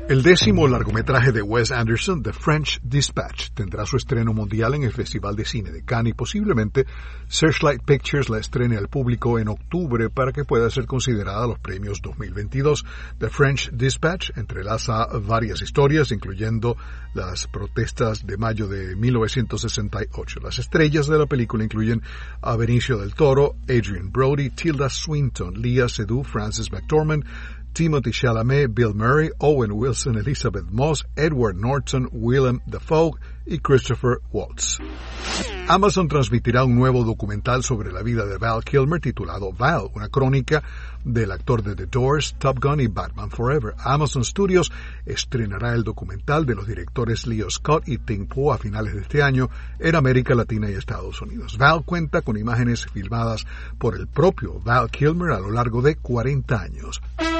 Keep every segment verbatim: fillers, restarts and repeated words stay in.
El décimo largometraje de Wes Anderson, The French Dispatch, tendrá su estreno mundial en el Festival de Cine de Cannes y posiblemente Searchlight Pictures la estrene al público en octubre para que pueda ser considerada a los premios dos mil veintidós. The French Dispatch entrelaza varias historias, incluyendo las protestas de mayo de mil novecientos sesenta y ocho. Las estrellas de la película incluyen a Benicio del Toro, Adrian Brody, Tilda Swinton, Léa Seydoux, Frances McDormand, Timothée Chalamet, Bill Murray, Owen Wilson, Elizabeth Moss, Edward Norton, Willem Dafoe y Christopher Waltz. Amazon transmitirá un nuevo documental sobre la vida de Val Kilmer titulado Val, una crónica del actor de The Doors, Top Gun y Batman Forever. Amazon Studios estrenará el documental de los directores Leo Scott y Tim Poe a finales de este año en América Latina y Estados Unidos. Val cuenta con imágenes filmadas por el propio Val Kilmer a lo largo de cuarenta años.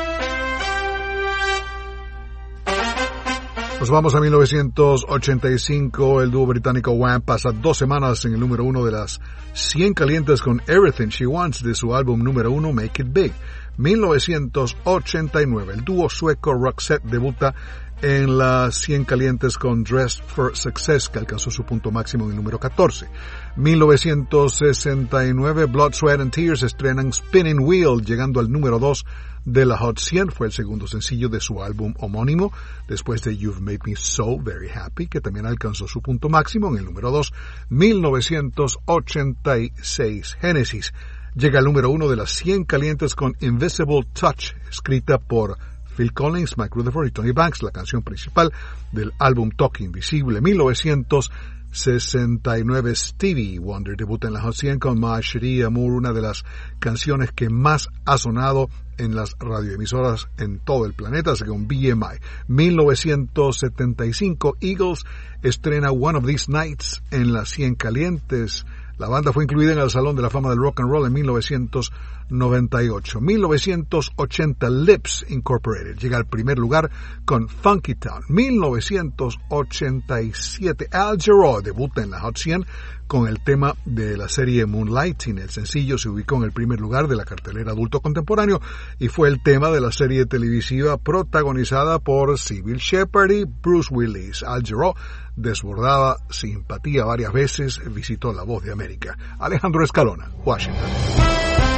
Nos vamos a mil novecientos ochenta y cinco. El dúo británico Wham pasa dos semanas en el número uno de las cien calientes con Everything She Wants de su álbum número uno Make It Big. mil novecientos ochenta y nueve. El dúo sueco Roxette debuta en las cien calientes con Dressed for Success, que alcanzó su punto máximo en el número catorce. mil novecientos sesenta y nueve. Blood, Sweat and Tears estrenan Spinning Wheel, llegando al número dos de la Hot cien. Fue el segundo sencillo de su álbum homónimo, después de You've Made Me So Very Happy, que también alcanzó su punto máximo en el número dos. mil novecientos ochenta y seis. Genesis llega al número uno de las cien calientes con Invisible Touch, escrita por Phil Collins, Mike Rutherford y Tony Banks, la canción principal del álbum Toque Invisible. mil novecientos sesenta y nueve. Stevie Wonder debuta en la Hot cien con Ma Cherie Amour, una de las canciones que más ha sonado en las radioemisoras en todo el planeta, según B M I. mil novecientos setenta y cinco. Eagles estrena One of These Nights en las cien calientes. La banda fue incluida en el Salón de la Fama del Rock and Roll en mil novecientos noventa y ocho. mil novecientos ochenta. Lips Incorporated llega al primer lugar con Funky Town. mil novecientos ochenta y siete. Al Jarreau debuta en la Hot cien con el tema de la serie Moonlighting. El sencillo se ubicó en el primer lugar de la cartelera adulto contemporáneo y fue el tema de la serie televisiva protagonizada por Sybil Shepherd y Bruce Willis. Al Jarreau, desbordada simpatía varias veces, visitó La Voz de América. Alejandro Escalona, Washington.